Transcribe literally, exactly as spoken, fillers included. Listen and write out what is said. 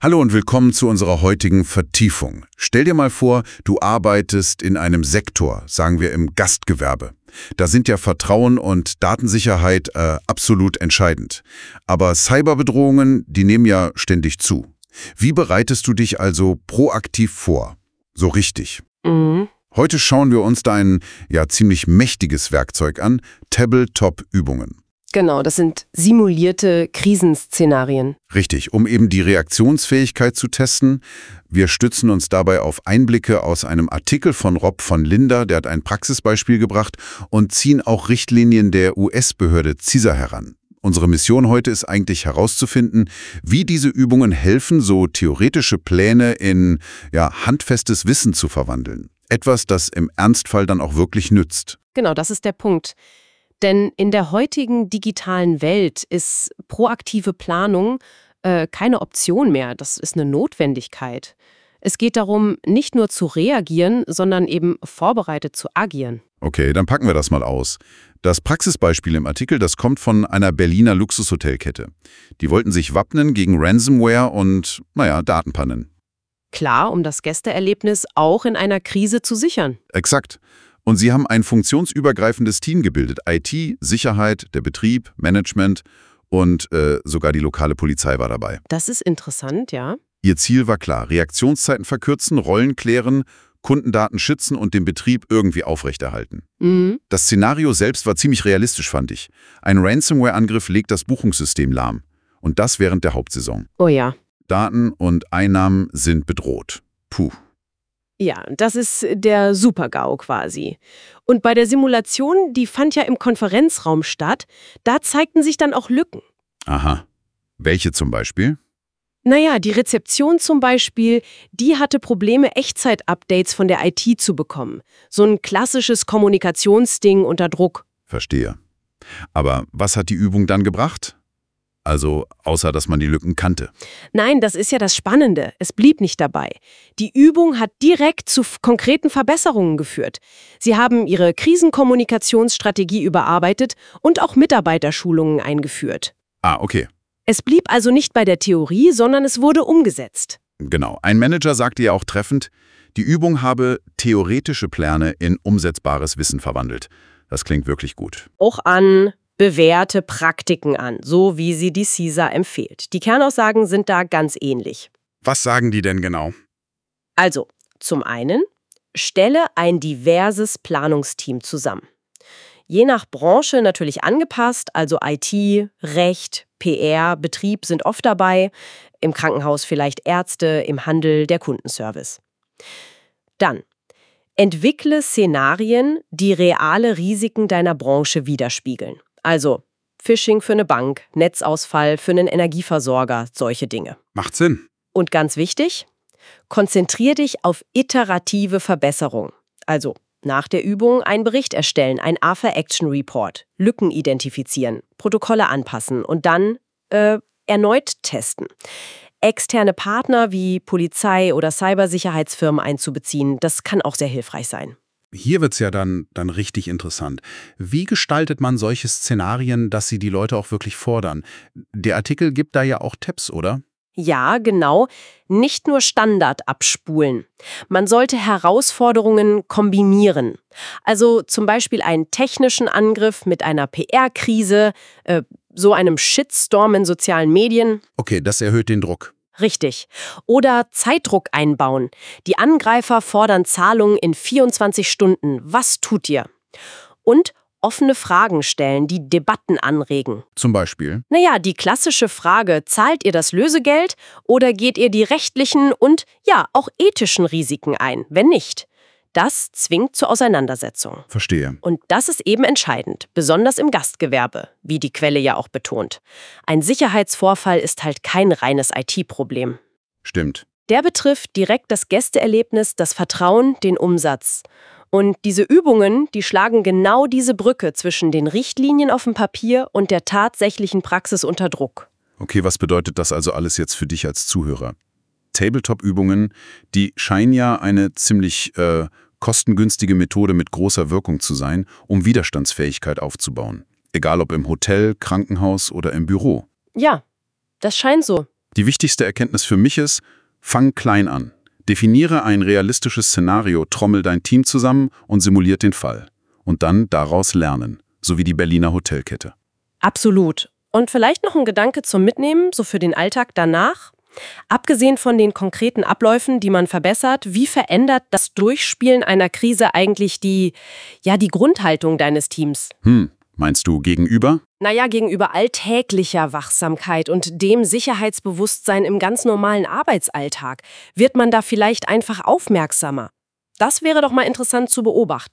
Hallo und willkommen zu unserer heutigen Vertiefung. Stell dir mal vor, du arbeitest in einem Sektor, sagen wir im Gastgewerbe. Da sind ja Vertrauen und Datensicherheit äh, absolut entscheidend. Aber Cyberbedrohungen, die nehmen ja ständig zu. Wie bereitest du dich also proaktiv vor? So richtig. Mhm. Heute schauen wir uns da ein ja ziemlich mächtiges Werkzeug an, Tabletop-Übungen. Genau, das sind simulierte Krisenszenarien. Richtig, um eben die Reaktionsfähigkeit zu testen. Wir stützen uns dabei auf Einblicke aus einem Artikel von Rob von Linder, der hat ein Praxisbeispiel gebracht, und ziehen auch Richtlinien der U S-Behörde C I S A heran. Unsere Mission heute ist eigentlich herauszufinden, wie diese Übungen helfen, so theoretische Pläne in ja, handfestes Wissen zu verwandeln. Etwas, das im Ernstfall dann auch wirklich nützt. Genau, das ist der Punkt. Denn in der heutigen digitalen Welt ist proaktive Planung äh, keine Option mehr, das ist eine Notwendigkeit. Es geht darum, nicht nur zu reagieren, sondern eben vorbereitet zu agieren. Okay, dann packen wir das mal aus. Das Praxisbeispiel im Artikel, das kommt von einer Berliner Luxushotelkette. Die wollten sich wappnen gegen Ransomware und, naja, Datenpannen. Klar, um das Gästeerlebnis auch in einer Krise zu sichern. Exakt. Und sie haben ein funktionsübergreifendes Team gebildet. I T, Sicherheit, der Betrieb, Management und äh, sogar die lokale Polizei war dabei. Das ist interessant, ja. Ihr Ziel war klar, Reaktionszeiten verkürzen, Rollen klären, Kundendaten schützen und den Betrieb irgendwie aufrechterhalten. Mhm. Das Szenario selbst war ziemlich realistisch, fand ich. Ein Ransomware-Angriff legt das Buchungssystem lahm. Und das während der Hauptsaison. Oh ja. Daten und Einnahmen sind bedroht. Puh. Ja, das ist der Super-GAU quasi. Und bei der Simulation, die fand ja im Konferenzraum statt, da zeigten sich dann auch Lücken. Aha. Welche zum Beispiel? Naja, die Rezeption zum Beispiel, die hatte Probleme, Echtzeit-Updates von der I T zu bekommen. So ein klassisches Kommunikationsding unter Druck. Verstehe. Aber was hat die Übung dann gebracht? Also, außer dass man die Lücken kannte. Nein, das ist ja das Spannende. Es blieb nicht dabei. Die Übung hat direkt zu f- konkreten Verbesserungen geführt. Sie haben ihre Krisenkommunikationsstrategie überarbeitet und auch Mitarbeiterschulungen eingeführt. Ah, okay. Es blieb also nicht bei der Theorie, sondern es wurde umgesetzt. Genau. Ein Manager sagte ja auch treffend, die Übung habe theoretische Pläne in umsetzbares Wissen verwandelt. Das klingt wirklich gut. Auch an bewährte Praktiken an, so wie sie die C I S A empfiehlt. Die Kernaussagen sind da ganz ähnlich. Was sagen die denn genau? Also, zum einen, stelle ein diverses Planungsteam zusammen. Je nach Branche natürlich angepasst, also I T, Recht, P R, Betrieb sind oft dabei, im Krankenhaus vielleicht Ärzte, im Handel der Kundenservice. Dann, entwickle Szenarien, die reale Risiken deiner Branche widerspiegeln. Also Phishing für eine Bank, Netzausfall für einen Energieversorger, solche Dinge. Macht Sinn. Und ganz wichtig, konzentrier dich auf iterative Verbesserung. Also nach der Übung einen Bericht erstellen, ein A F A Action Report, Lücken identifizieren, Protokolle anpassen und dann äh, erneut testen. Externe Partner wie Polizei oder Cybersicherheitsfirmen einzubeziehen, das kann auch sehr hilfreich sein. Hier wird's ja dann, dann richtig interessant. Wie gestaltet man solche Szenarien, dass sie die Leute auch wirklich fordern? Der Artikel gibt da ja auch Tipps, oder? Ja, genau. Nicht nur Standard abspulen. Man sollte Herausforderungen kombinieren. Also zum Beispiel einen technischen Angriff mit einer P R-Krise, äh, so einem Shitstorm in sozialen Medien. Okay, das erhöht den Druck. Richtig. Oder Zeitdruck einbauen. Die Angreifer fordern Zahlungen in vierundzwanzig Stunden. Was tut ihr? Und offene Fragen stellen, die Debatten anregen. Zum Beispiel? Naja, die klassische Frage, zahlt ihr das Lösegeld oder geht ihr die rechtlichen und, ja, auch ethischen Risiken ein? Wenn nicht, das zwingt zur Auseinandersetzung. Verstehe. Und das ist eben entscheidend, besonders im Gastgewerbe, wie die Quelle ja auch betont. Ein Sicherheitsvorfall ist halt kein reines I T-Problem. Stimmt. Der betrifft direkt das Gästeerlebnis, das Vertrauen, den Umsatz. Und diese Übungen, die schlagen genau diese Brücke zwischen den Richtlinien auf dem Papier und der tatsächlichen Praxis unter Druck. Okay, was bedeutet das also alles jetzt für dich als Zuhörer? Tabletop-Übungen, die scheinen ja eine ziemlich äh, kostengünstige Methode mit großer Wirkung zu sein, um Widerstandsfähigkeit aufzubauen. Egal ob im Hotel, Krankenhaus oder im Büro. Ja, das scheint so. Die wichtigste Erkenntnis für mich ist, fang klein an. Definiere ein realistisches Szenario, trommel dein Team zusammen und simuliert den Fall. Und dann daraus lernen, so wie die Berliner Hotelkette. Absolut. Und vielleicht noch ein Gedanke zum Mitnehmen, so für den Alltag danach. Abgesehen von den konkreten Abläufen, die man verbessert, wie verändert das Durchspielen einer Krise eigentlich die, ja, die Grundhaltung deines Teams? Hm, meinst du gegenüber? Naja, gegenüber alltäglicher Wachsamkeit und dem Sicherheitsbewusstsein im ganz normalen Arbeitsalltag wird man da vielleicht einfach aufmerksamer. Das wäre doch mal interessant zu beobachten.